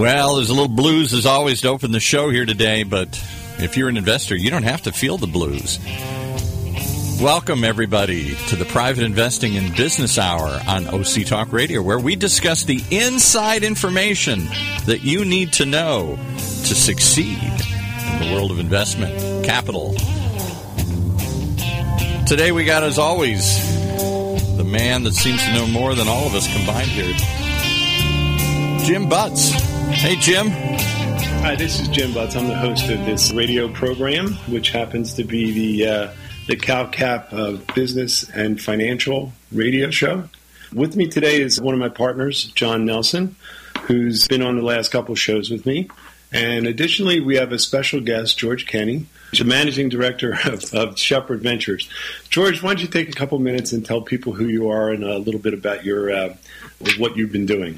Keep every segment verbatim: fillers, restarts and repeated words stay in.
Well, there's a little blues as always to open the show here today, but if you're an investor, you don't have to feel the blues. Welcome, everybody, to the Private Investing in Business Hour on O C Talk Radio, where we discuss the inside information that you need to know to succeed in the world of investment capital. Today we got, as always, the man that seems to know more than all of us combined here, Jim Butts. Hey, Jim. Hi, this is Jim Butts. I'm the host of this radio program, which happens to be the uh, the CalCap of Business and Financial radio show. With me today is one of my partners, John Nelson, who's been on the last couple of shows with me. And additionally, we have a special guest, George Kenny, who's the managing director of, of Shepherd Ventures. George, why don't you take a couple minutes and tell people who you are and a little bit about your uh, what you've been doing.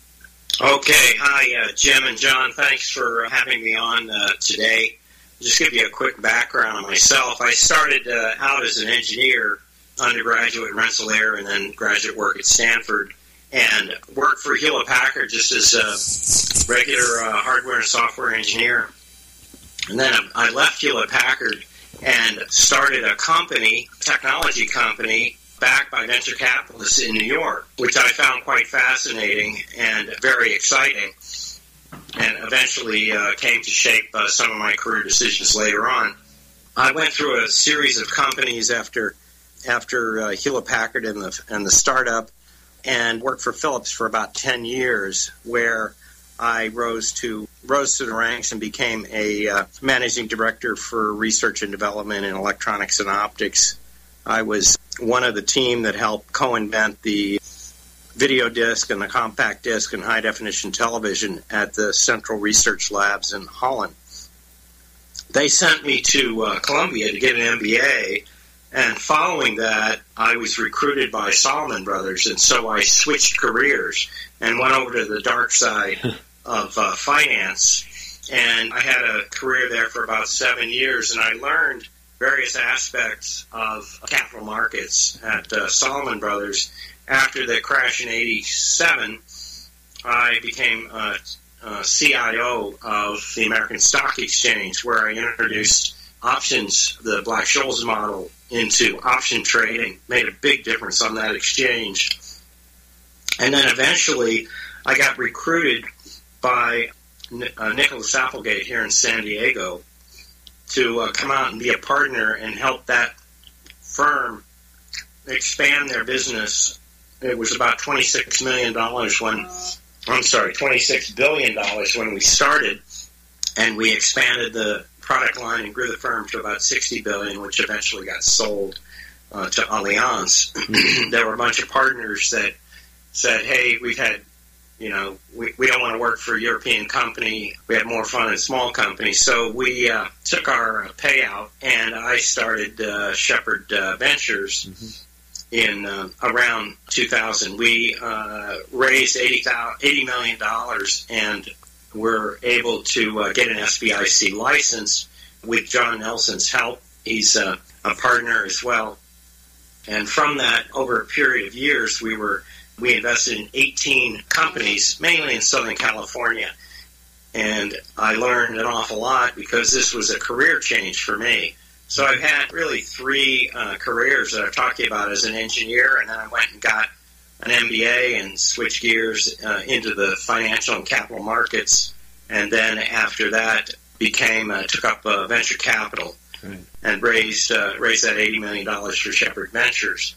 Okay. Hi, uh, Jim and John. Thanks for having me on uh, today. Just give you a quick background on myself. I started uh, out as an engineer, undergraduate at Rensselaer, and then graduate work at Stanford, and worked for Hewlett-Packard just as a regular uh, hardware and software engineer. And then I left Hewlett-Packard and started a company, technology company, backed by venture capitalists in New York, which I found quite fascinating and very exciting, and eventually uh, came to shape uh, some of my career decisions later on. I went through a series of companies after after uh, Hewlett-Packard and the and the startup, and worked for Philips for about ten years, where I rose to rose to the ranks and became a uh, managing director for research and development in electronics and optics. I was one of the team that helped co-invent the video disc and the compact disc and high-definition television at the Central Research Labs in Holland. They sent me to uh, Columbia to get an M B A, and following that, I was recruited by Salomon Brothers, and so I switched careers and went over to the dark side of uh, finance, and I had a career there for about seven years, and I learned various aspects of capital markets at uh, Salomon Brothers. After the crash in eighty-seven, I became uh, uh, C I O of the American Stock Exchange, where I introduced options, the Black-Scholes model, into option trading, made a big difference on that exchange. And then eventually I got recruited by uh, Nicholas Applegate here in San Diego to uh, come out and be a partner and help that firm expand their business. It was about twenty-six million dollars when, I'm sorry, twenty-six billion dollars when we started, and we expanded the product line and grew the firm to about sixty billion dollars, which eventually got sold uh, to Allianz. There were a bunch of partners that said, hey, we've had, you know, we, we don't want to work for a European company. We have more fun in small companies. So we uh, took our payout, and I started uh, Shepherd uh, Ventures mm-hmm. in uh, around two thousand. We uh, raised eighty million dollars, and we're able to uh, get an S B I C license with John Nelson's help. He's uh, a partner as well. And from that, over a period of years, we were we invested in eighteen companies, mainly in Southern California. And I learned an awful lot because this was a career change for me. So I've had really three uh, careers that I've talked to you about as an engineer, and then I went and got an M B A and switched gears uh, into the financial and capital markets, and then after that became uh, took up uh, venture capital right. and raised uh, raised that eighty million dollars for Shepherd Ventures.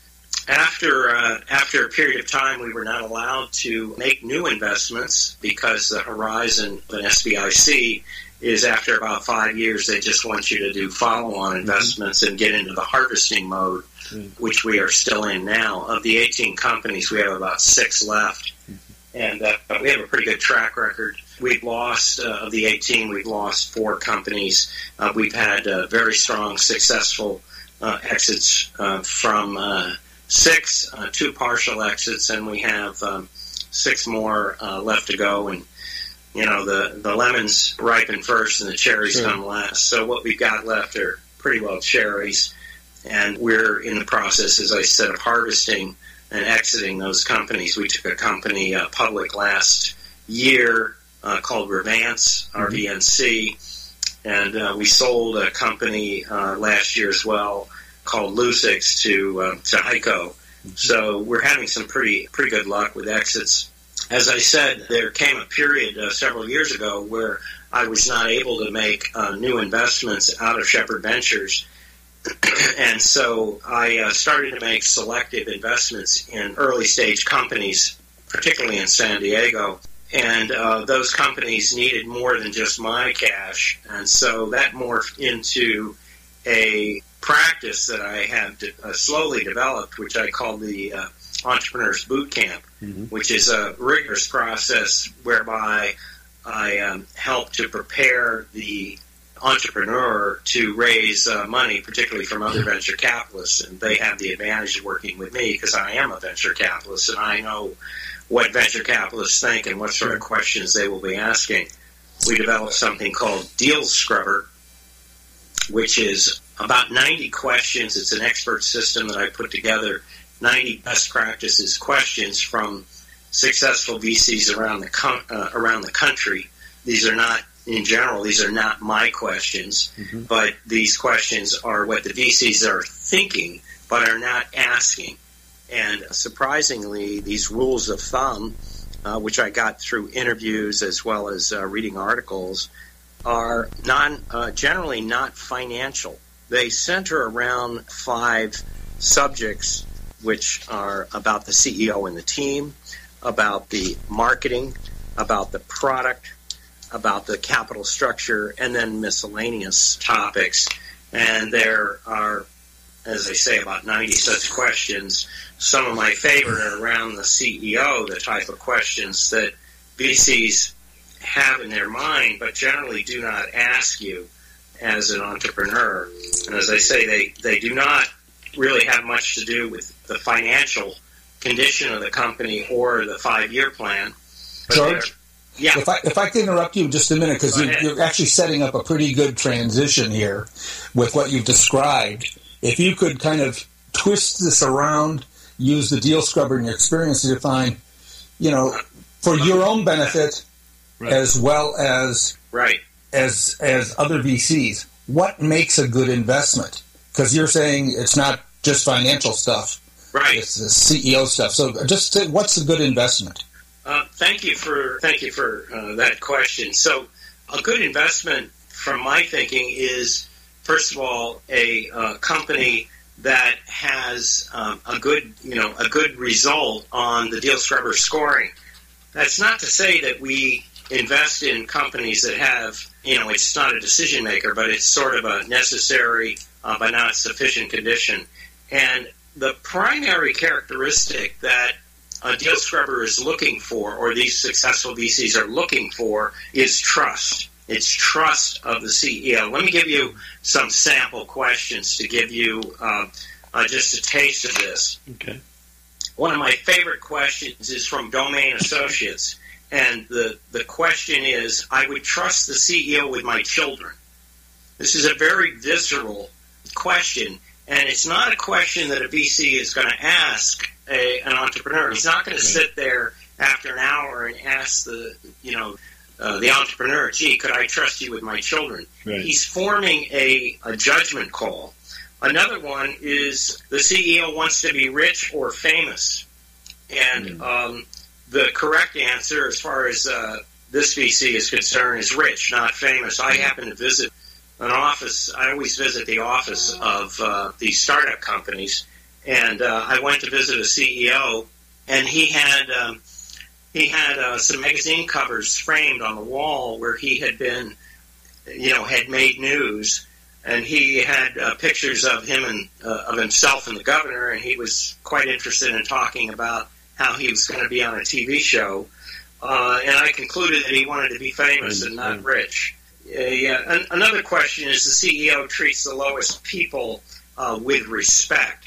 After uh, after a period of time, we were not allowed to make new investments because the horizon of an S B I C is after about five years, they just want you to do follow-on investments mm-hmm. and get into the harvesting mode, mm-hmm. which we are still in now. Of the eighteen companies, we have about six left, mm-hmm. and uh, we have a pretty good track record. We've lost, uh, of the eighteen, we've lost four companies. Uh, we've had uh, very strong, successful uh, exits uh, from uh, six, uh, two partial exits, and we have um, six more uh, left to go, and you know, the, the lemons ripen first and the cherries sure. come last. So what we've got left are pretty well cherries. And we're in the process, as I said, of harvesting and exiting those companies. We took a company uh, public last year uh, called Revance, R V N C, and uh, we sold a company uh, last year as well called Lucix to uh, to Heiko. So we're having some pretty pretty good luck with exits. As I said, there came a period uh, several years ago where I was not able to make uh, new investments out of Shepherd Ventures. And so I uh, started to make selective investments in early-stage companies, particularly in San Diego. And uh, those companies needed more than just my cash. And so that morphed into a practice that I have de- uh, slowly developed, which I call the uh, Entrepreneur's Boot Camp, mm-hmm. which is a rigorous process whereby I um, help to prepare the entrepreneur to raise uh, money, particularly from other venture capitalists. And they have the advantage of working with me because I am a venture capitalist and I know what venture capitalists think and what sort of questions they will be asking. We developed something called Deal Scrubber, which is about ninety questions. It's an expert system that I put together, ninety best practices questions from successful V Cs around the com- uh, around the country. These are not, in general, these are not my questions, mm-hmm. but these questions are what the V Cs are thinking but are not asking. And surprisingly, these rules of thumb, uh, which I got through interviews as well as uh, reading articles, are non, uh, generally not financial. They center around five subjects, which are about the C E O and the team, about the marketing, about the product, about the capital structure, and then miscellaneous topics. And there are, as I say, about ninety such questions. Some of my favorite are around the C E O, the type of questions that V Cs have in their mind, but generally do not ask you as an entrepreneur. And as I say, they, they do not really have much to do with the financial condition of the company or the five-year plan. But George? Yeah. If I, if I can interrupt you just a minute, because you're, you're actually setting up a pretty good transition here with what you've described. If you could kind of twist this around, use the Deal Scrubber in your experience to define, you know, for your own benefit right. as well as right. as as other V Cs, what makes a good investment? Because you're saying it's not just financial stuff. Right. It's the C E O stuff. So just say, what's a good investment? Uh, thank you for thank you for uh, that question. So a good investment, from my thinking, is first of all a uh, company that has um, a good you know a good result on the Deal Scrubber scoring. That's not to say that we invest in companies that have you know it's not a decision maker, but it's sort of a necessary uh, but not sufficient condition. And the primary characteristic that a Deal Scrubber is looking for, or these successful V Cs are looking for, is trust. It's trust of the C E O. Let me give you some sample questions to give you uh, uh, just a taste of this. Okay. One of my favorite questions is from Domain Associates, and the, the question is, I would trust the C E O with my children. This is a very visceral question, and it's not a question that a V C is going to ask a, an entrepreneur. He's not going to sit there after an hour and ask the, you know, uh, the entrepreneur, gee, could I trust you with my children? Right. He's forming a, a judgment call. Another one is the C E O wants to be rich or famous. And mm. um, the correct answer, as far as uh, this V C is concerned, is rich, not famous. I happen to visit an office. I always visit the office of uh, these startup companies. And uh, I went to visit a C E O, and he had um, he had uh, some magazine covers framed on the wall where he had been, you know, had made news, and he had uh, pictures of him and uh, of himself and the governor, and he was quite interested in talking about how he was going to be on a T V show. Uh, and I concluded that he wanted to be famous and not rich. Uh, yeah. An- another question is the C E O treats the lowest people uh, with respect.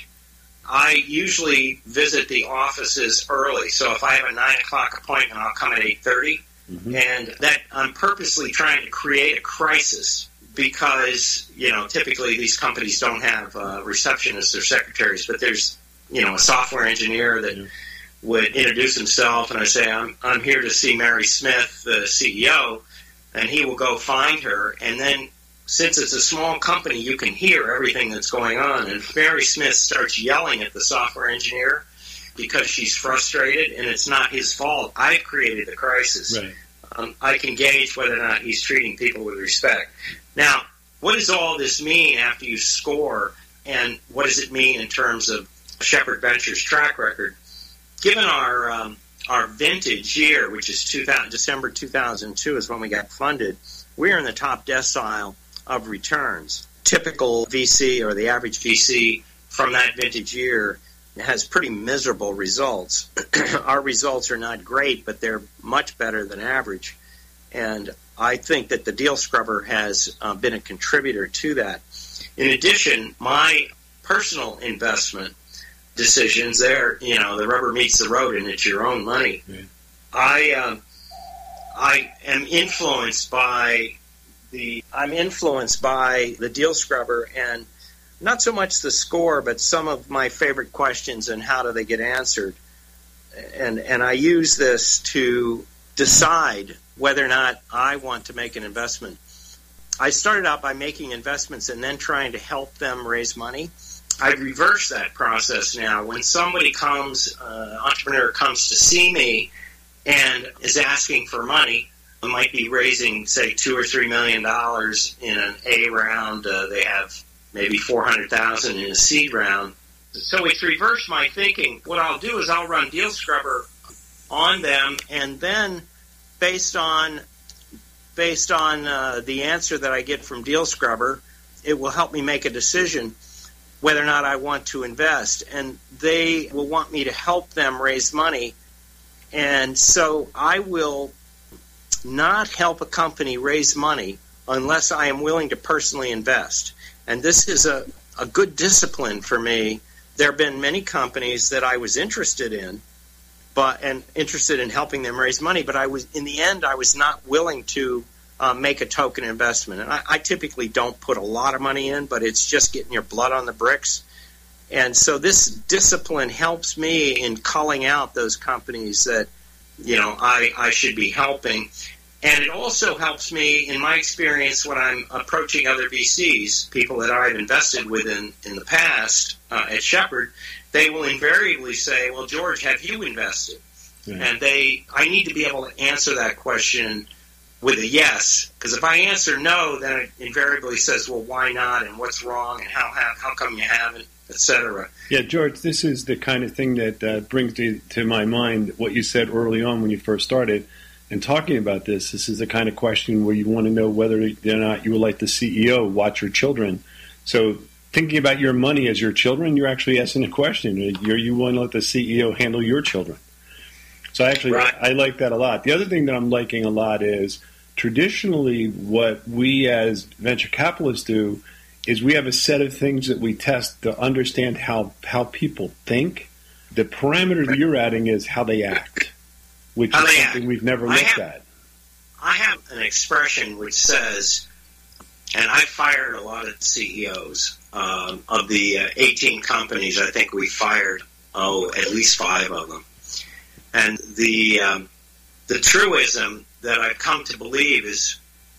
I usually visit the offices early, so if I have a nine o'clock appointment, I'll come at eight thirty, mm-hmm. and that I'm purposely trying to create a crisis because, you know, typically these companies don't have uh, receptionists or secretaries, but there's, you know, a software engineer that yeah. would introduce himself, and I say, I'm I'm here to see Mary Smith, the C E O, and he will go find her. And then, since it's a small company, you can hear everything that's going on. And Mary Smith starts yelling at the software engineer because she's frustrated, and it's not his fault. I've created the crisis. Right. Um, I can gauge whether or not he's treating people with respect. Now, what does all this mean after you score, and what does it mean in terms of Shepherd Ventures' track record? Given our um, our vintage year, which is two thousand, December two thousand two is when we got funded, we're in the top decile of returns. Typical V C or the average V C from that vintage year has pretty miserable results. Our results are not great, but they're much better than average. And I think that the Deal Scrubber has uh, been a contributor to that. In addition, my personal investment decisions, there, you know, the rubber meets the road, and it's your own money. Yeah. I um, I am influenced by the I'm influenced by the Deal Scrubber, and not so much the score, but some of my favorite questions and how do they get answered. And and I use this to decide whether or not I want to make an investment. I started out by making investments and then trying to help them raise money. I reverse that process now. When somebody comes, uh, entrepreneur comes to see me and is asking for money, I might be raising, say, two or three million dollars in an A round. Uh, they have maybe four hundred thousand in a seed round. So it's reversed my thinking. What I'll do is I'll run Deal Scrubber on them, and then based on based on uh, the answer that I get from Deal Scrubber, it will help me make a decision whether or not I want to invest. And they will want me to help them raise money. And so I will not help a company raise money unless I am willing to personally invest. And this is a, a good discipline for me. There have been many companies that I was interested in, but and interested in helping them raise money, but I was in the end I was not willing to uh, make a token investment. And I, I typically don't put a lot of money in, but it's just getting your blood on the bricks. And so this discipline helps me in culling out those companies that, you know, I, I should be helping. And it also helps me, in my experience, when I'm approaching other V Cs, people that I've invested with in, in the past uh, at Shepherd, they will invariably say, well, George, have you invested? Yeah. And they, I need to be able to answer that question with a yes, because if I answer no, then it invariably says, well, why not, and what's wrong, and how how, how come you haven't, et cetera. Yeah, George, this is the kind of thing that uh, brings to, to my mind what you said early on when you first started. And talking about this, this is the kind of question where you want to know whether or not you would like the C E O watch your children. So thinking about your money as your children, you're actually asking a question. Are you want to let the C E O handle your children? So actually, right. I like that a lot. The other thing that I'm liking a lot is traditionally what we as venture capitalists do is we have a set of things that we test to understand how, how people think. The parameter that you're adding is how they act, which how is something act. we've never looked have, at. I have an expression which says, and I fired a lot of C E Os. Um, of the uh, eighteen companies, I think we fired, oh, at least five of them. And the um, the truism that I've come to believe is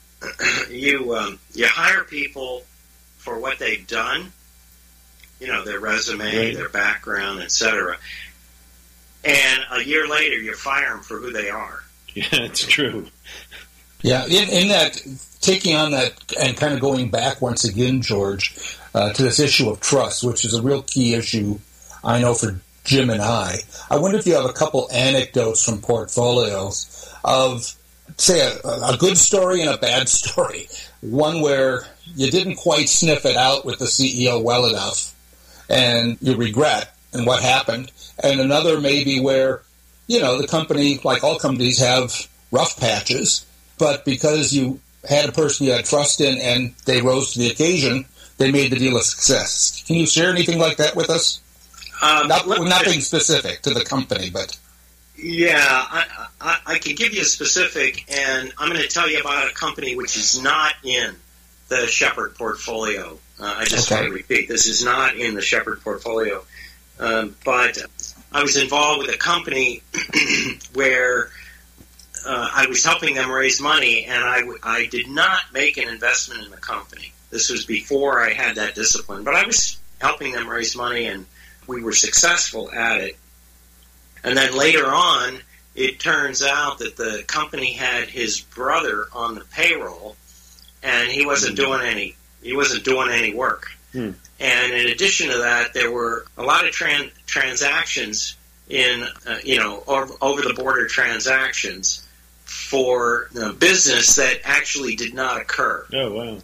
you um, you hire people for what they've done, you know, their resume, right. their background, et cetera. And a year later, you fire them for who they are. Yeah, it's true. Yeah, in, in that, taking on that and kind of going back once again, George, uh, to this issue of trust, which is a real key issue, I know, for Jim and I. I wonder if you have a couple anecdotes from portfolios of, say, a, a good story and a bad story. One where you didn't quite sniff it out with the C E O well enough, and you regret and what happened. And another maybe where, you know, the company, like all companies, have rough patches, but because you had a person you had trust in and they rose to the occasion, they made the deal a success. Can you share anything like that with us? Um, Not, nothing specific to the company, but... Yeah, I, I, I can give you a specific, and I'm going to tell you about a company which is not in the Shepherd portfolio. Uh, I just okay. want to repeat, this is not in the Shepherd portfolio. Um, but I was involved with a company where uh, I was helping them raise money, and I, I did not make an investment in the company. This was before I had that discipline, but I was helping them raise money, and we were successful at it. And then later on, it turns out that the company had his brother on the payroll, and he wasn't doing any he wasn't doing any work. Hmm. And in addition to that, there were a lot of tran- transactions in uh, you know over the border transactions for uh, business that actually did not occur. Oh wow!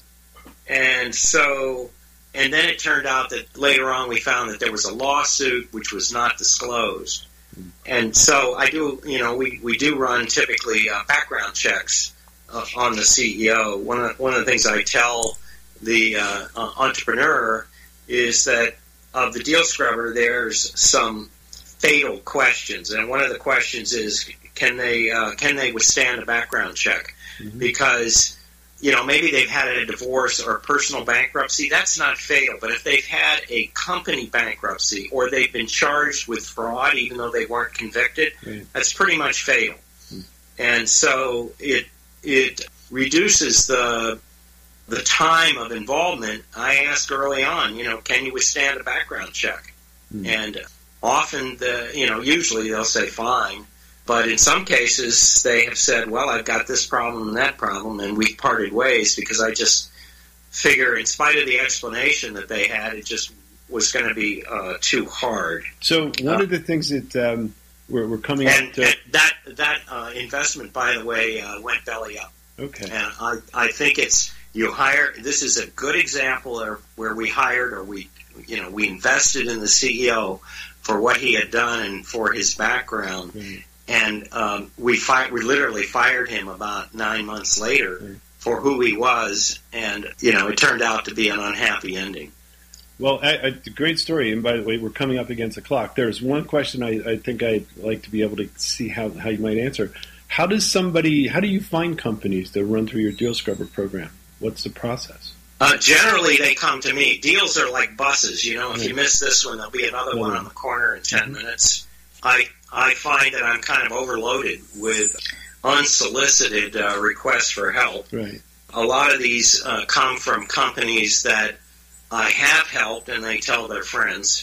And so, and then it turned out that later on we found that there was a lawsuit which was not disclosed. And so I do, you know, we, we do run typically uh, background checks uh, on the C E O. One of, one of the things I tell the uh, uh, entrepreneur is that of the deal scrubber, there's some fatal questions. And one of the questions is, can they uh, can they withstand a background check? Mm-hmm. Because, you know, maybe they've had a divorce or personal bankruptcy. That's not fatal. But if they've had a company bankruptcy or they've been charged with fraud, even though they weren't convicted, right, that's pretty much fatal. Hmm. And so it it reduces the the time of involvement. I ask early on, you know, can you withstand a background check? Hmm. And often, the you know, usually they'll say fine. But in some cases, they have said, well, I've got this problem and that problem, and we parted ways because I just figure, in spite of the explanation that they had, it just was going to be uh, too hard. So one uh, of the things that um, we're, we're coming and, up to... And that, that uh, investment, by the way, uh, went belly up. Okay. And I, I think it's, you hire, this is a good example of where we hired or we, you know, we invested in the C E O for what he had done and for his background. Mm-hmm. And um, we fi- we literally fired him about nine months later mm. for who he was, and you know it turned out to be an unhappy ending. Well, I, I, great story. And by the way, we're coming up against the clock. There's one question I, I think I'd like to be able to see how, how you might answer. How does somebody? How do you find companies that run through your Deal Scrubber program? What's the process? Uh, generally, they come to me. Deals are like buses. You know, if right. you miss this one, there'll be another right. one on the corner in ten mm-hmm. minutes. I. I find that I'm kind of overloaded with unsolicited uh, requests for help. Right. A lot of these uh, come from companies that I have helped, and they tell their friends.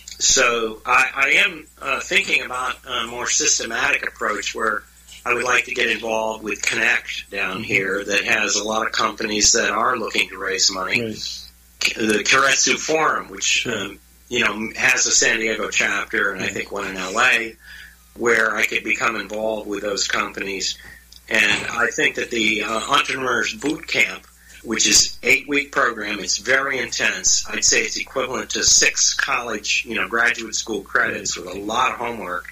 So I, I am uh, thinking about a more systematic approach where I would like to get involved with Connect down here that has a lot of companies that are looking to raise money. Right. The Keiretsu Forum, which sure. um, you know has a San Diego chapter, and right. I think one in L A, where I could become involved with those companies. And I think that the uh, Entrepreneurs Boot Camp, which is an eight-week program, it's very intense. I'd say it's equivalent to six college, you know, graduate school credits with a lot of homework.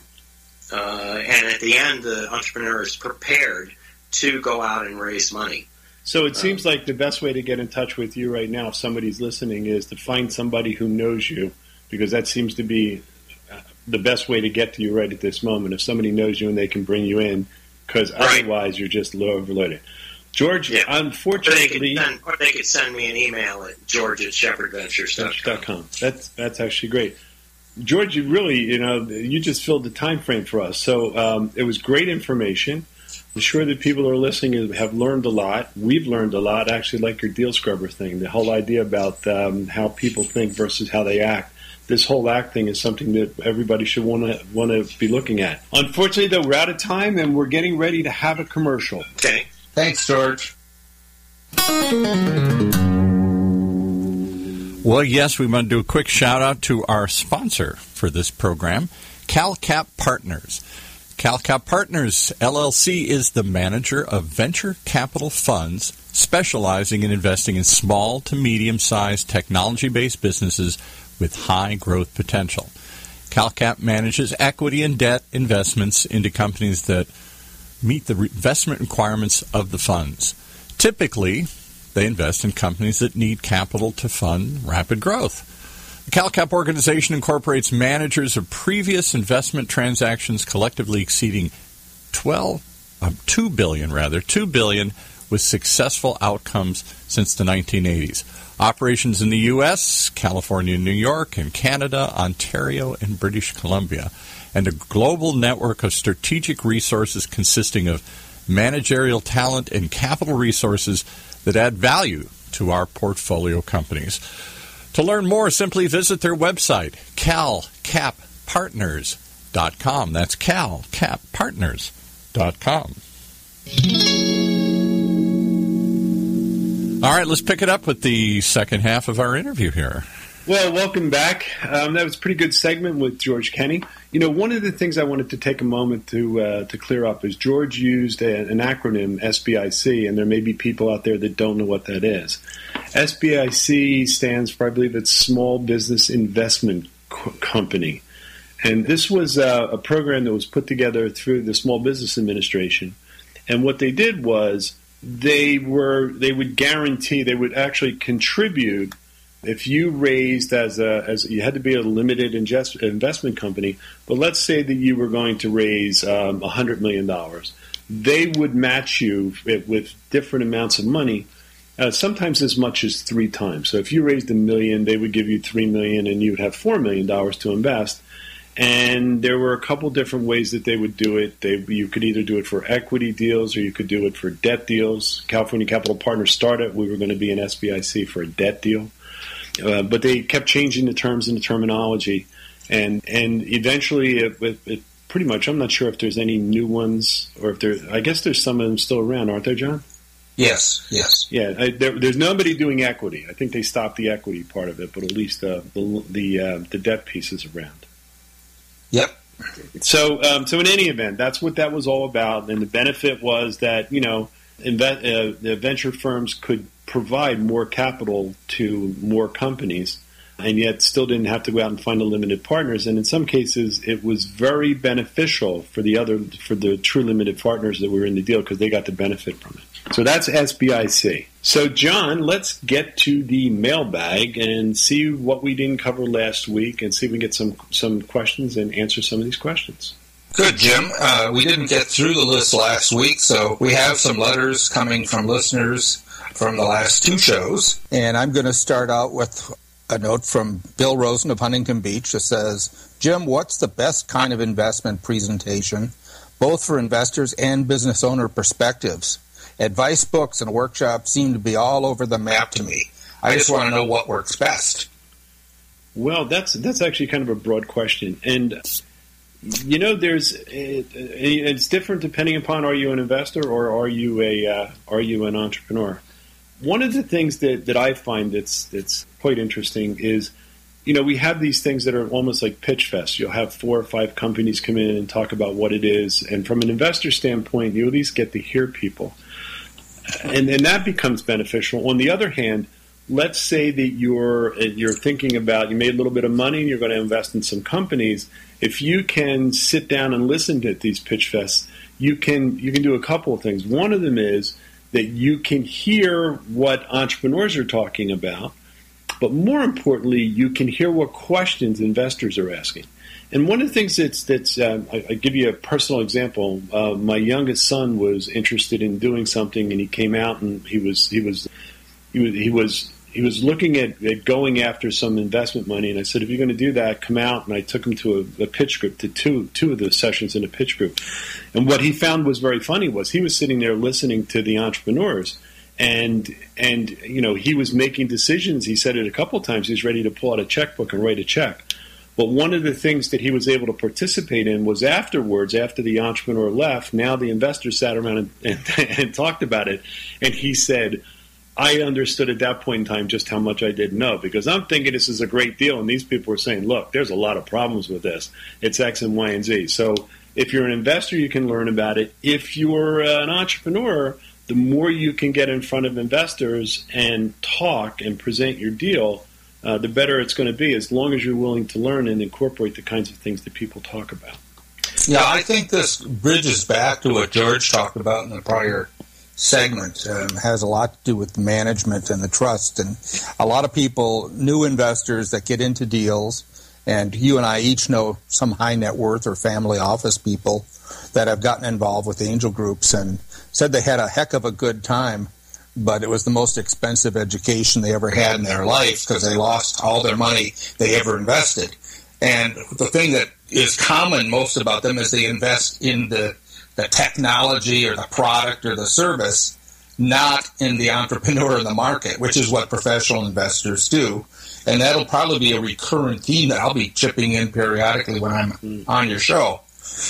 Uh, and at the end, the entrepreneur is prepared to go out and raise money. So it seems um, like the best way to get in touch with you right now, if somebody's listening, is to find somebody who knows you, because that seems to be the best way to get to you right at this moment. If somebody knows you and they can bring you in, because right. otherwise you're just overloaded. George, yeah. unfortunately... Or they, could send, or they could send me an email at george at shepherd ventures dot com. That's, that's actually great. George, you really, you know, you just filled the time frame for us. So um, it was great information. I'm sure that people who are listening have learned a lot. We've learned a lot, actually, like your Deal Scrubber thing, the whole idea about um, how people think versus how they act. This whole acting is something that everybody should want to want to be looking at. Unfortunately, though, we're out of time, and we're getting ready to have a commercial. Okay. Thanks, George. Well, yes, we want to do a quick shout-out to our sponsor for this program, CalCap Partners. CalCap Partners, L L C, is the manager of venture capital funds specializing in investing in small to medium-sized technology-based businesses with high growth potential. CalCap manages equity and debt investments into companies that meet the investment requirements of the funds. Typically, they invest in companies that need capital to fund rapid growth. The CalCap organization incorporates managers of previous investment transactions collectively exceeding twelve, uh, two billion rather, two billion with successful outcomes since the nineteen eighties. Operations in the U S, California, New York, and Canada, Ontario, and British Columbia, and a global network of strategic resources consisting of managerial talent and capital resources that add value to our portfolio companies. To learn more, simply visit their website, cal cap partners dot com. That's cal cap partners dot com. All right, let's pick it up with the second half of our interview here. Well, welcome back. Um, that was a pretty good segment with George Kenney. You know, one of the things I wanted to take a moment to uh, to clear up is George used a, an acronym, S B I C, and there may be people out there that don't know what that is. S B I C stands for, I believe it's Small Business Investment Co- Company. And this was uh, a program that was put together through the Small Business Administration. And what they did was they were they would guarantee, they would actually contribute. If you raised as a, as you had to be a limited ingest, investment company, but let's say that you were going to raise um, one hundred million dollars, they would match you with different amounts of money, uh, sometimes as much as three times. So if you raised a million, they would give you three million dollars and you would have four million dollars to invest. And there were a couple different ways that they would do it. They, you could either do it for equity deals or you could do it for debt deals. California Capital Partners started, we were going to be an S B I C for a debt deal. Uh, but they kept changing the terms and the terminology, and and eventually, it, it, it pretty much, I'm not sure if there's any new ones, or if there. I guess there's some of them still around, aren't there, John? Yes, yes. Yeah, I, there, there's nobody doing equity. I think they stopped the equity part of it, but at least uh, the the uh, the debt piece is around. Yep. So um, so in any event, that's what that was all about, and the benefit was that you know inve- uh, the venture firms could provide more capital to more companies, and yet still didn't have to go out and find a limited partners. And in some cases, it was very beneficial for the other for the true limited partners that were in the deal because they got the benefit from it. So that's S B I C. So John, let's get to the mailbag and see what we didn't cover last week, and see if we can get some some questions and answer some of these questions. Good, Jim. Uh, we didn't get through the list last week, so we have some letters coming from listeners from the last two shows. And I'm going to start out with a note from Bill Rosen of Huntington Beach that says, Jim, what's the best kind of investment presentation, both for investors and business owner perspectives? Advice books and workshops seem to be all over the map to me. I just want to know what works best. Well, that's that's actually kind of a broad question. And, you know, there's it, it's different depending upon are you an investor or are you a uh, are you an entrepreneur. One of the things that, that I find that's that's quite interesting is, you know, we have these things that are almost like pitch fest. You'll have four or five companies come in and talk about what it is. And from an investor standpoint, you at least get to hear people. And, and that becomes beneficial. On the other hand, let's say that you're you're thinking about, you made a little bit of money and you're going to invest in some companies. If you can sit down and listen to these pitch fests, you can you can do a couple of things. One of them is that you can hear what entrepreneurs are talking about, but more importantly, you can hear what questions investors are asking. And one of the things that's, that's uh, I, I give you a personal example. Uh, my youngest son was interested in doing something, and he came out and he was he was he was he was he was looking at, at going after some investment money. And I said, if you're going to do that, come out. And I took him to a, a pitch group, to two two of the sessions in a pitch group. And what he found was very funny was he was sitting there listening to the entrepreneurs, and and you know he was making decisions. He said it a couple of times. He's ready to pull out a checkbook and write a check. But one of the things that he was able to participate in was afterwards, after the entrepreneur left, now the investors sat around and, and, and talked about it. And he said, I understood at that point in time just how much I didn't know, because I'm thinking this is a great deal. And these people were saying, look, there's a lot of problems with this. It's X and Y and Z. So if you're an investor, you can learn about it. If you're an entrepreneur, the more you can get in front of investors and talk and present your deal, Uh, the better it's going to be, as long as you're willing to learn and incorporate the kinds of things that people talk about. Yeah, I think this bridges back to what George talked about in the prior segment. Um, has a lot to do with management and the trust. And a lot of people, new investors that get into deals, and you and I each know some high net worth or family office people that have gotten involved with angel groups and said they had a heck of a good time, but it was the most expensive education they ever had in their life because they lost all their money they ever invested. And the thing that is common most about them is they invest in the, the technology or the product or the service, not in the entrepreneur in the market, which is what professional investors do. And that'll probably be a recurrent theme that I'll be chipping in periodically when I'm on your show.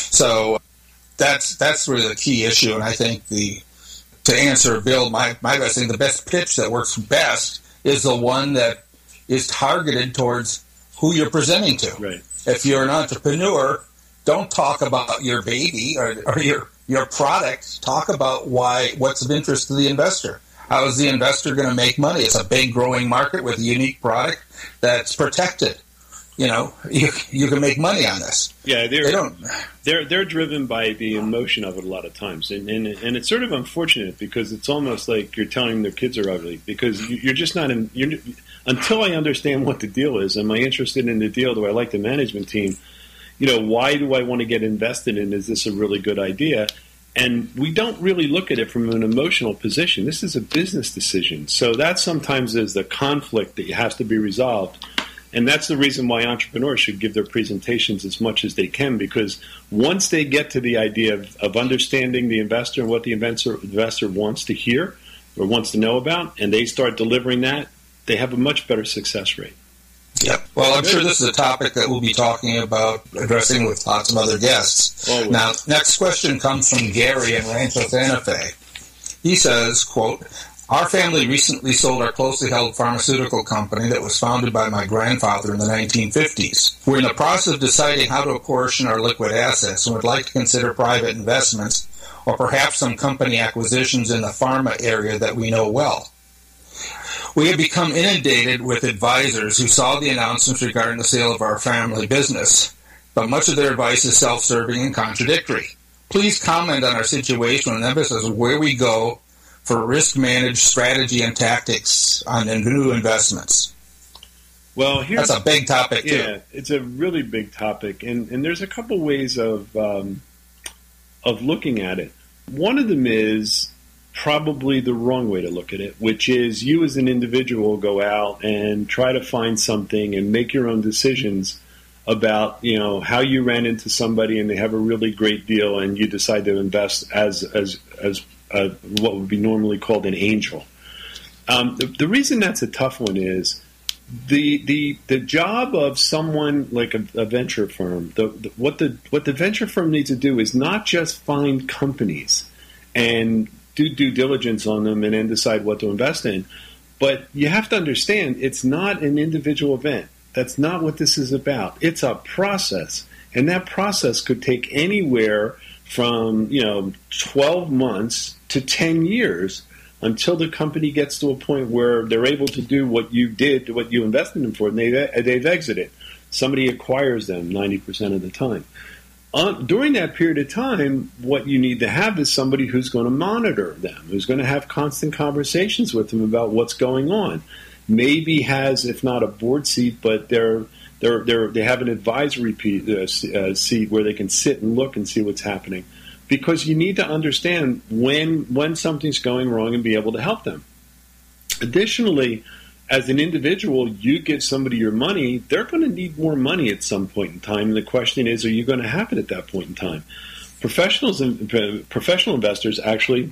So that's that's really the key issue. And I think the to answer Bill, my my best thing, the best pitch that works best is the one that is targeted towards who you're presenting to. Right. If you're an entrepreneur, don't talk about your baby or, or your your product. Talk about why what's of interest to the investor. How is the investor going to make money? It's a big growing market with a unique product that's protected. You know, you you can make money on this. Yeah, they're they don't. They're they're driven by the emotion of it a lot of times, and and and it's sort of unfortunate because it's almost like you're telling their kids are ugly because you're just not in. You're, until I understand what the deal is, am I interested in the deal? Do I like the management team? You know, why do I want to get invested in? Is this a really good idea? And we don't really look at it from an emotional position. This is a business decision. So that sometimes is the conflict that has to be resolved. And that's the reason why entrepreneurs should give their presentations as much as they can, because once they get to the idea of, of understanding the investor and what the investor, investor wants to hear or wants to know about, and they start delivering that, they have a much better success rate. Yep. Well, I'm sure this is a topic that we'll be talking about, addressing with lots of other guests. Always. Now, next question comes from Gary in Rancho Santa Fe. He says, quote, "Our family recently sold our closely held pharmaceutical company that was founded by my grandfather in the nineteen fifties. We're in the process of deciding how to apportion our liquid assets and would like to consider private investments or perhaps some company acquisitions in the pharma area that we know well. We have become inundated with advisors who saw the announcements regarding the sale of our family business, but much of their advice is self-serving and contradictory. Please comment on our situation and emphasis where we go for risk-managed strategy and tactics on new investments." Well, here's, that's a big topic, too. Yeah, it's a really big topic, and, and there's a couple ways of um, of looking at it. One of them is probably the wrong way to look at it, which is you as an individual go out and try to find something and make your own decisions about, you know, how you ran into somebody and they have a really great deal and you decide to invest as as as uh, what would be normally called an angel. Um, the, the reason that's a tough one is the the the job of someone like a, a venture firm. The, the, what the what the venture firm needs to do is not just find companies and do due diligence on them and then decide what to invest in. But you have to understand it's not an individual event. That's not what this is about. It's a process. And that process could take anywhere from, you know, twelve months to ten years until the company gets to a point where they're able to do what you did, what you invested in for, and they, they've exited. Somebody acquires them ninety percent of the time. Uh, during that period of time, what you need to have is somebody who's going to monitor them, who's going to have constant conversations with them about what's going on. Maybe has, if not a board seat, but they're they're they're they have an advisory uh, uh, seat where they can sit and look and see what's happening. Because you need to understand when when something's going wrong and be able to help them. Additionally, as an individual, you give somebody your money, they're going to need more money at some point in time. And the question is, are you going to have it at that point in time? Professionals and uh, professional investors, actually,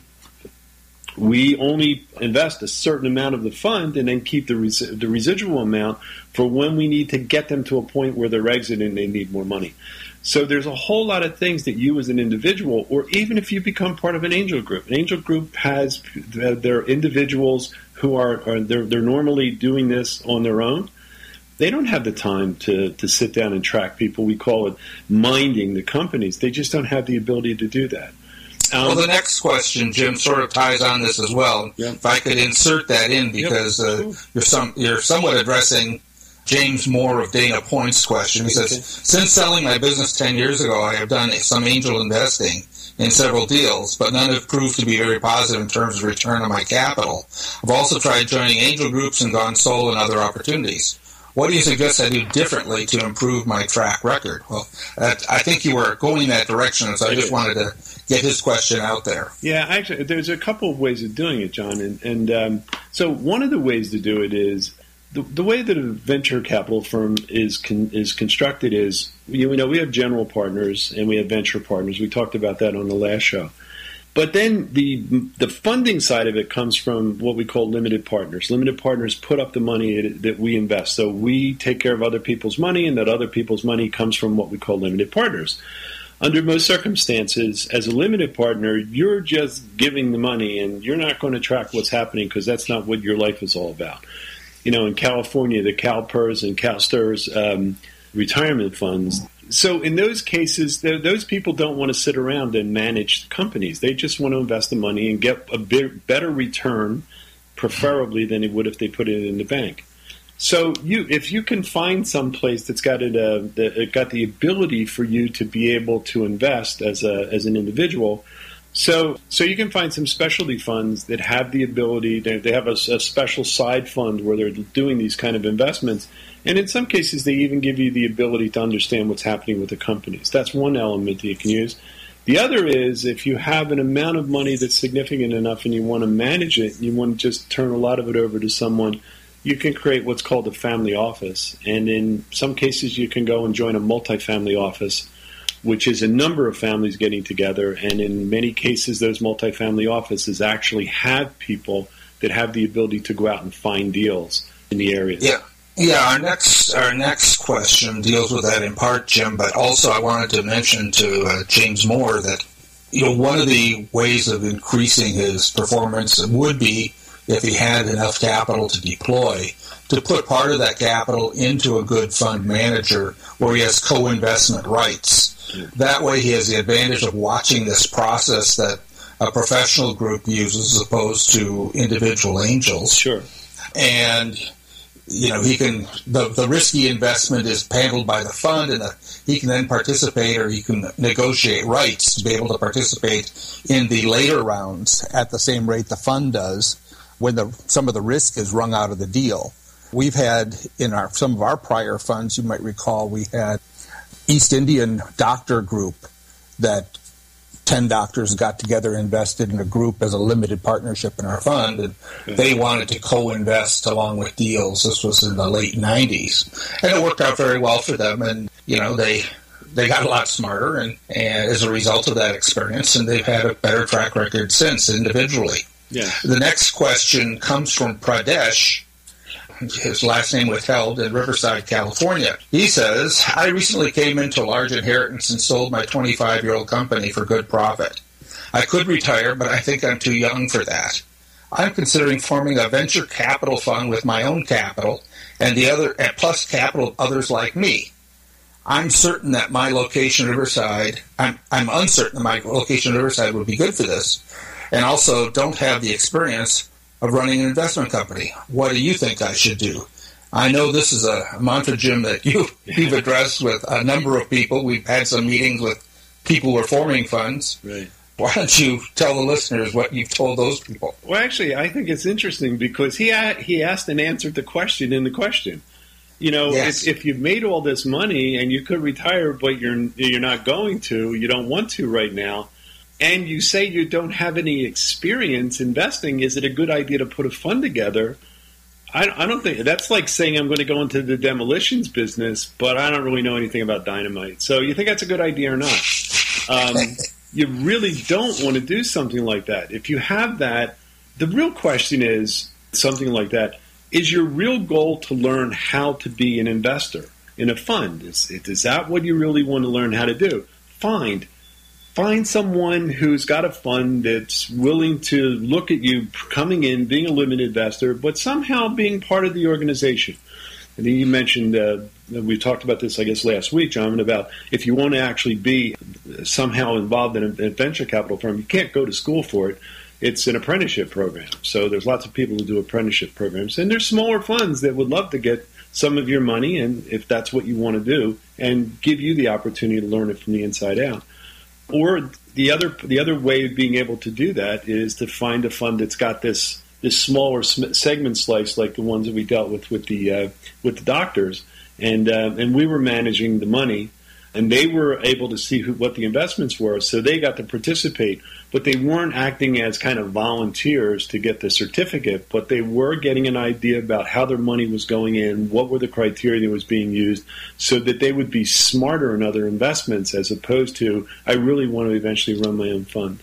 we only invest a certain amount of the fund and then keep the, res- the residual amount for when we need to get them to a point where they're exiting and they need more money. So there's a whole lot of things that you as an individual, or even if you become part of an angel group, an angel group has their individuals who are, are they're, they're normally doing this on their own. They don't have the time to, to sit down and track people. We call it minding the companies. They just don't have the ability to do that. Um, well, the next question, Jim, sort of ties on this as well. Yeah. If I could insert that in, because uh, you're some you're somewhat addressing James Moore of Dana Point's question. He says, "Since selling my business ten years ago, I have done some angel investing in several deals, but none have proved to be very positive in terms of return on my capital. I've also tried joining angel groups and gone solo in other opportunities. What do you suggest I do differently to improve my track record? Well, that, I think you were going that direction, so I just wanted to get his question out there. Yeah, actually, there's a couple of ways of doing it, John. And, and um, so one of the ways to do it is the, the way that a venture capital firm is con, is constructed is, you know, we have general partners and we have venture partners. We talked about that on the last show. But then the the funding side of it comes from what we call limited partners. Limited partners put up the money that we invest. So we take care of other people's money, and that other people's money comes from what we call limited partners. Under most circumstances, as a limited partner, you're just giving the money, and you're not going to track what's happening because that's not what your life is all about. You know, in California, the CalPERS and CalSTRS um, retirement funds. So in those cases, those people don't want to sit around and manage companies. They just want to invest the money and get a bit better return, preferably than they would if they put it in the bank. So you, if you can find some place that's got it, uh, that got the ability for you to be able to invest as a as an individual, so so you can find some specialty funds that have the ability. They, they have a, a special side fund where they're doing these kind of investments. And in some cases, they even give you the ability to understand what's happening with the companies. That's one element that you can use. The other is if you have an amount of money that's significant enough and you want to manage it, and you want to just turn a lot of it over to someone, you can create what's called a family office. And in some cases, you can go and join a multifamily office, which is a number of families getting together. And in many cases, those multifamily offices actually have people that have the ability to go out and find deals in the area. Yeah. Yeah, our next our next question deals with that in part, Jim, but also I wanted to mention to uh, James Moore that, you know, one of the ways of increasing his performance would be, if he had enough capital to deploy, to put part of that capital into a good fund manager where he has co-investment rights. That way he has the advantage of watching this process that a professional group uses as opposed to individual angels. Sure. And you know, he can, the, the risky investment is handled by the fund, and the, he can then participate, or he can negotiate rights to be able to participate in the later rounds at the same rate the fund does when the, some of the risk is wrung out of the deal. We've had in our some of our prior funds, you might recall, we had East Indian Doctor Group that ten doctors got together and invested in a group as a limited partnership in our fund, and they wanted to co-invest along with deals. This was in the late nineties. And it worked out very well for them, and, you know, they they got a lot smarter and, and as a result of that experience, and they've had a better track record since individually. Yeah. The next question comes from Pradesh, his last name withheld, in Riverside, California. He says, I recently came into a large inheritance and sold my twenty-five-year-old company for good profit. I could retire, but I think I'm too young for that. I'm considering forming a venture capital fund with my own capital and the other, and plus capital of others like me. I'm certain that my location, Riverside, I'm, I'm uncertain that my location, Riverside, would be good for this, and also don't have the experience of running an investment company. What do you think I should do? I know this is a mantra, Jim, that you, you've addressed with a number of people. We've had some meetings with people who are forming funds. Right. Why don't you tell the listeners what you've told those people? Well, actually, I think it's interesting because he he asked and answered the question in the question. You know, yes. if, if you've made all this money and you could retire, but you're you're not going to, you don't want to right now, and you say you don't have any experience investing, is it a good idea to put a fund together? I, I don't think that's like saying I'm going to go into the demolitions business, but I don't really know anything about dynamite. So you think that's a good idea or not? Um, you really don't want to do something like that. If you have that, the real question is something like that. Is your real goal to learn how to be an investor in a fund? Is, is that what you really want to learn how to do? Find. Find someone who's got a fund that's willing to look at you coming in, being a limited investor, but somehow being part of the organization. And then you mentioned, uh, we talked about this, I guess, last week, John, about if you want to actually be somehow involved in a, a venture capital firm, you can't go to school for it. It's an apprenticeship program. So there's lots of people who do apprenticeship programs. And there's smaller funds that would love to get some of your money, and if that's what you want to do, and give you the opportunity to learn it from the inside out. Or the other the other way of being able to do that is to find a fund that's got this this smaller segment slice like the ones that we dealt with with the uh, with the doctors, and uh, and we were managing the money. And they were able to see who, what the investments were, so they got to participate. But they weren't acting as kind of volunteers to get the certificate, but they were getting an idea about how their money was going in, what were the criteria that was being used, so that they would be smarter in other investments as opposed to, I really want to eventually run my own fund.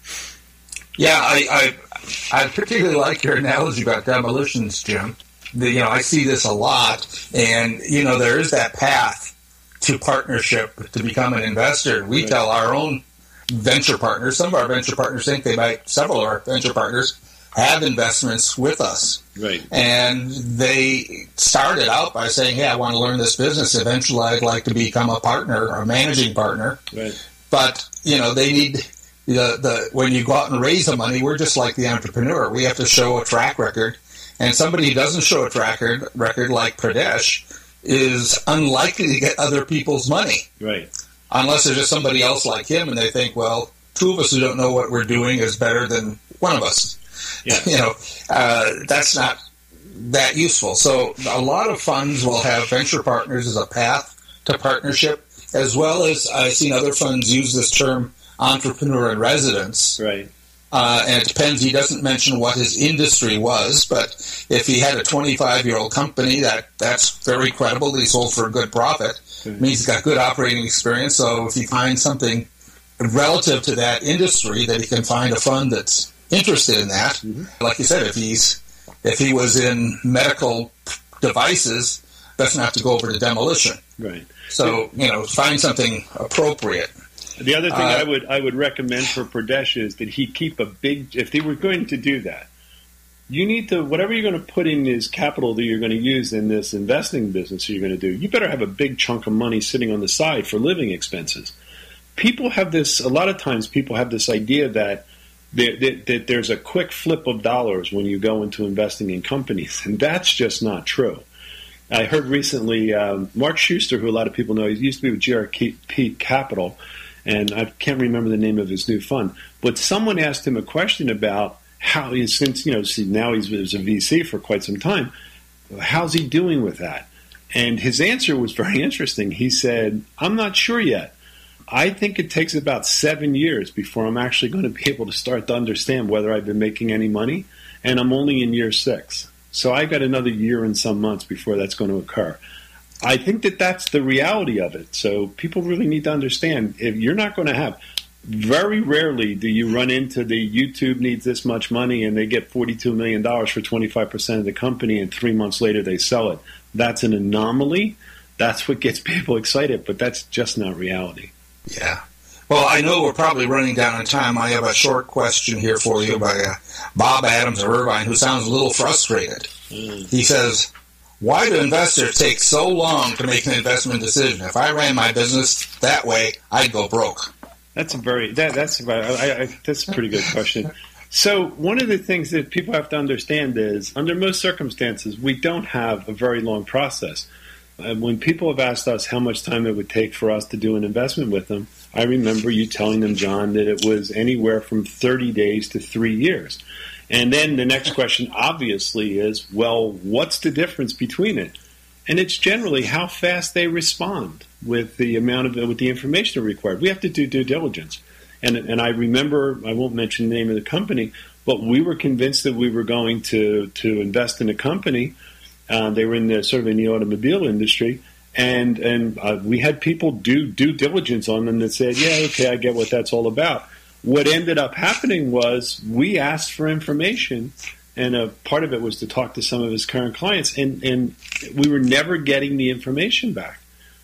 Yeah, I, I, I particularly like your analogy about demolitions, Jim. The, you know, I see this a lot, and, you know, there is that path to partnership to become an investor. We right. tell our own venture partners, some of our venture partners think they might, several of our venture partners have investments with us. Right. And they started out by saying, hey, I want to learn this business. Eventually I'd like to become a partner or a managing partner. Right. But, you know, they need, the, the when you go out and raise the money, we're just like the entrepreneur. We have to show a track record. And somebody who doesn't show a track record, record like Pradesh is unlikely to get other people's money. Right. Unless there's just somebody else like him and they think, well, two of us who don't know what we're doing is better than one of us. Yeah. You know, uh, that's not that useful. So a lot of funds will have venture partners as a path to partnership, as well as I've seen other funds use this term entrepreneur in residence. Right. Uh, and it depends. He doesn't mention what his industry was, but if he had a twenty-five-year-old company, that that's very credible. He sold for a good profit. It means he's got good operating experience. So if he finds something relative to that industry, that he can find a fund that's interested in that. Mm-hmm. Like you said, if he's if he was in medical devices, doesn't have to go over to demolition. Right. So you know, find something appropriate. The other thing uh, I would I would recommend for Pradesh is that he keep a big, if they were going to do that, you need to, whatever you're going to put in is capital that you're going to use in this investing business you're going to do, you better have a big chunk of money sitting on the side for living expenses. People have this, a lot of times people have this idea that, that, that, that there's a quick flip of dollars when you go into investing in companies, and that's just not true. I heard recently um, Mark Schuster, who a lot of people know, he used to be with G R P Capital, and I can't remember the name of his new fund, but someone asked him a question about how he, since, you know, see, now he's, he's a V C for quite some time, how's he doing with that? And his answer was very interesting. He said, I'm not sure yet. I think it takes about seven years before I'm actually going to be able to start to understand whether I've been making any money, and I'm only in year six. So I got another year and some months before that's going to occur. I think that that's the reality of it. So people really need to understand, if you're not going to have, very rarely do you run into the YouTube needs this much money and they get forty-two million dollars for twenty-five percent of the company and three months later they sell it. That's an anomaly. That's what gets people excited, but that's just not reality. Yeah. Well, I know we're probably running down on time. I have a short question here for you by uh, Bob Adams of Irvine, who sounds a little frustrated. Mm. He says, why do investors take so long to make an investment decision? If I ran my business that way, I'd go broke. That's a very that, that's about, I, I, that's a pretty good question. So one of the things that people have to understand is, under most circumstances, we don't have a very long process. Uh, when people have asked us how much time it would take for us to do an investment with them, I remember you telling them, John, that it was anywhere from thirty days to three years. And then the next question, obviously, is, well, what's the difference between it? And it's generally how fast they respond with the amount of with the information required. We have to do due diligence. And and I remember, I won't mention the name of the company, but we were convinced that we were going to, to invest in a company. Uh, they were in the sort of in the automobile industry, and and uh, we had people do due diligence on them that said, yeah, okay, I get what that's all about. What ended up happening was we asked for information, and a part of it was to talk to some of his current clients, and, and we were never getting the information back.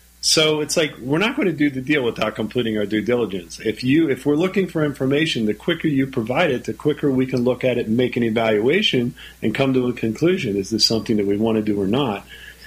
So it's like, we're not going to do the deal without completing our due diligence. If you, if we're looking for information, the quicker you provide it, the quicker we can look at it and make an evaluation and come to a conclusion. Is this something that we want to do or not?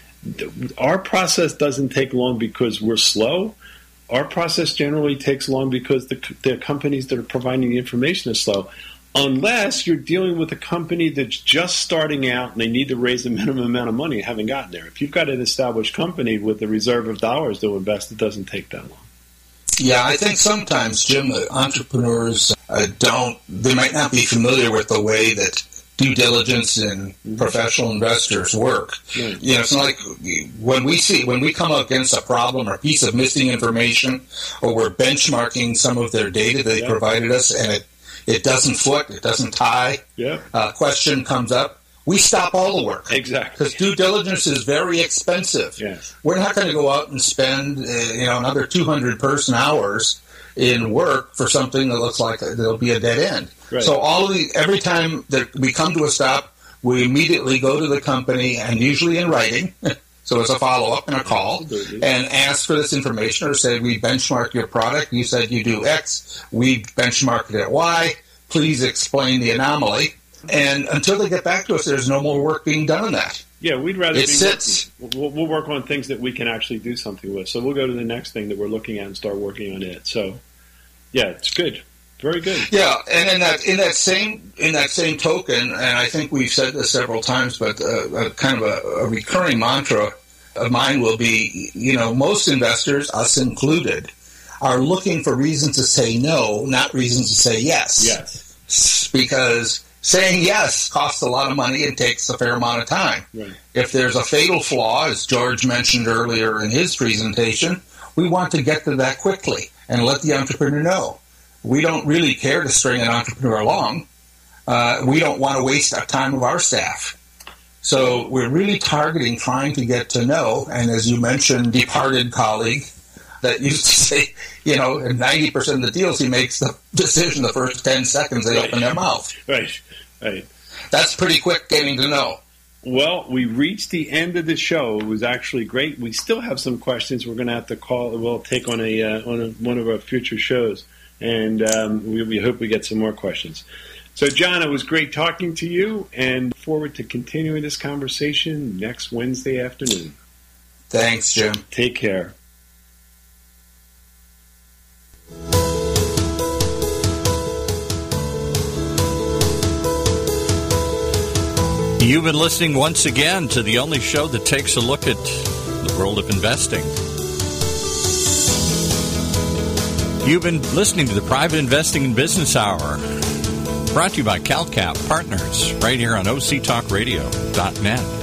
Our process doesn't take long because we're slow. Our process generally takes long because the, the companies that are providing the information are slow. Unless you're dealing with a company that's just starting out and they need to raise the minimum amount of money and haven't gotten there. If you've got an established company with a reserve of dollars to invest, it doesn't take that long. Yeah, I think sometimes, Jim, the entrepreneurs uh, don't, they might not be familiar with the way that due diligence in professional investors work. Right. You know, it's not like when we see when we come up against a problem or a piece of missing information, or we're benchmarking some of their data they yeah. provided us, and it it doesn't foot, it doesn't tie. Yeah. Uh, question comes up. We stop all the work. Exactly. Because due diligence is very expensive. Yes. We're not going to go out and spend uh, you know another two hundred person hours in work for something that looks like there'll be a dead end. Right. So all of the every time that we come to a stop, we immediately go to the company, and usually in writing, so it's a follow-up and a call, Absolutely. and ask for this information, or say, we benchmark your product, you said you do X, we benchmarked it at Y, please explain the anomaly. And until they get back to us, there's no more work being done on that. Yeah, we'd rather It be sits. working. We'll, we'll work on things that we can actually do something with. So we'll go to the next thing that we're looking at and start working on it. So, yeah, it's good. Very good. Yeah, and in that in that same in that same token, and I think we've said this several times, but uh, a, kind of a, a recurring mantra of mine will be, you know, most investors, us included, are looking for reasons to say no, not reasons to say yes. Yes. Because saying yes costs a lot of money and takes a fair amount of time. Right. If there's a fatal flaw, as George mentioned earlier in his presentation, we want to get to that quickly and let the entrepreneur know. We don't really care to string an entrepreneur along. Uh, we don't want to waste our time of our staff. So we're really targeting trying to get to know, and as you mentioned, departed colleague that used to say, you know, in ninety percent of the deals he makes the decision the first ten seconds they Right. open their mouth. Right, right. That's pretty quick getting to know. Well, we reached the end of the show. It was actually great. We still have some questions we're going to have to call. We'll take on a uh, on a, one of our future shows, and um, we, we hope we get some more questions. So, John, it was great talking to you, and forward to continuing this conversation next Wednesday afternoon. Thanks, Jim. Take care. You've been listening once again to the only show that takes a look at the world of investing. You've been listening to the Private Investing and Business Hour, brought to you by CalCap Partners, right here on O C Talk Radio dot net.